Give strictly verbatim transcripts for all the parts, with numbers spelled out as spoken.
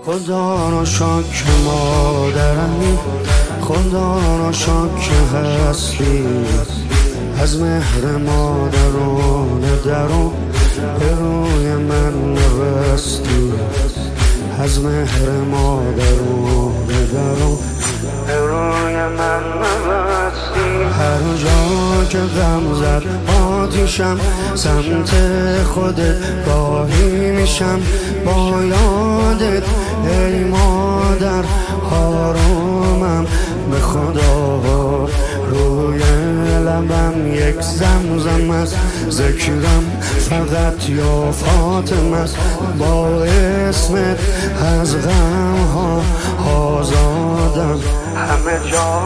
خدا را شکر مادرمی، خدا را شکر هستی، از مهر مادران درو به روی من نوستی، از مهر مادران درو به روی من نوستی. هر جا که غم زد آتیشم، سمت خودت گاهی میشم با یادت ای مادر آرومم. به خدا روی لبم یک زمزم است، ذکرم فقط یا فاطمه است، با اسمت از غم ها آزادم همه جا.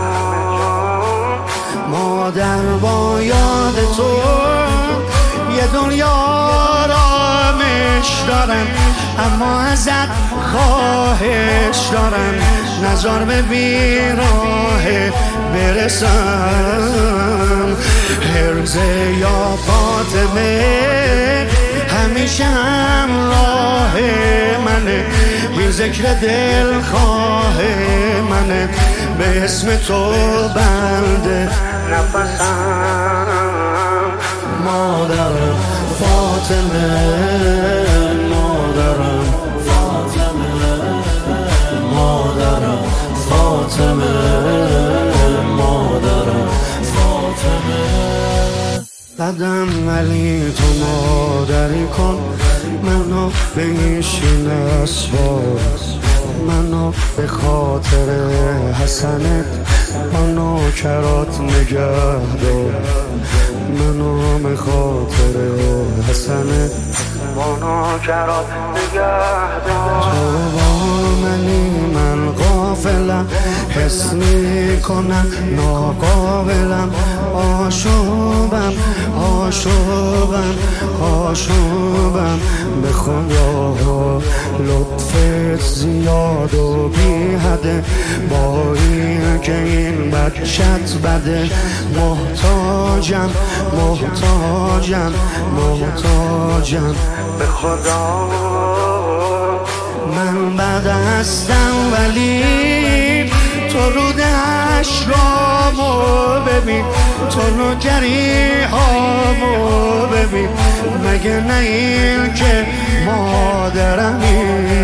مادر با یاد تو یه دنیا آرامش دارم، اما ازت خواهش دارم نزار به بیراه برسم. حرزه یا فاطمه همیشه همراه منه، این ذکر دلخواه منه، به اسم تو بنده نفسم. مادرم فاطمه، مادرم فاطمه، مادرم فاطمه، مادرم فاطمه. بدم ولی تو مادری کن، منو به ایشین اسباب، منو به خاطر حسنت با نوکرات نگه دار، منو به خاطر حسنت با نوکرات نگه دار. تو با منی من غافلم، حس میکنم ناقابلم، آشوبم آشوبم آشوبم. به خدا لطفت زیاد و بی حده، با این که این بچت بده، محتاجم محتاجم محتاجم. به خدا من بد هستم ولی تو رودش رامو ببین، تو نوکری هامو ببین، مگه نه این که مادرمی.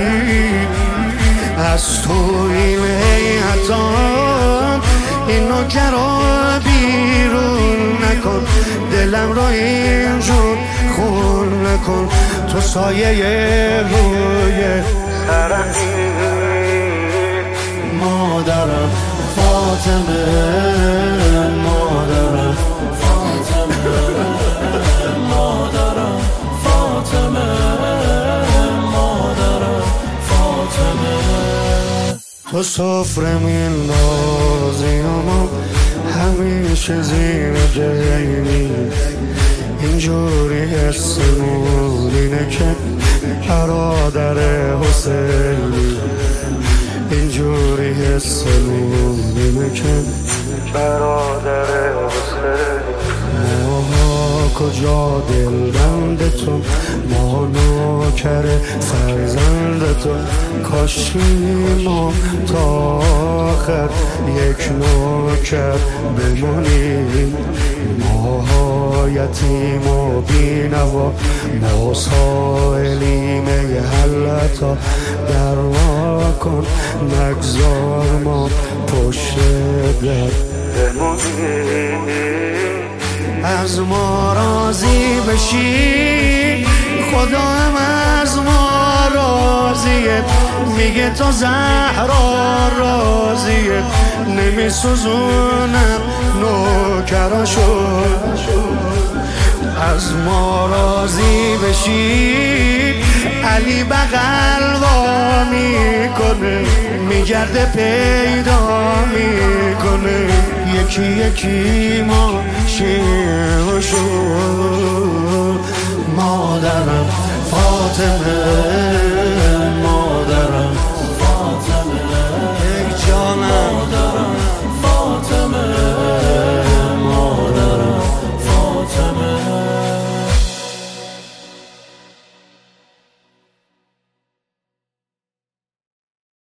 از تو این هیئتان این نوکر رو بیرون نکن، دلم رو اینجور خون نکن، تو سایه روی سرمی. مادرم فاطمه، مادرم فاطمه، مادرم فاطمه، مادرم فاطمه. تو سفره میندازی اما همیشه زیر جیبی، اینجوری حسمون اینه که برادر حسینی، اینجوری حسمون اینه که برادر حسینی. ماها کجا دلبند تو، ما نوکر فرزند تو، کاشی ما تا آخر یک نوکر بمونیم. ماها یتیم و بینوا، ما سائلیم ای حلتا، دروا کن نگذار ما پشت در بمونیم. از ما راضی بشی خدا هم از ما راضیه، میگه تو زهرا راضیه، نمی سوزونم نوکراشو. از ما راضی بشی علی بغل وا میکنه، میگرده پیدا میکنه، یکی یکی ما شیرشو. مادرم فاطمه،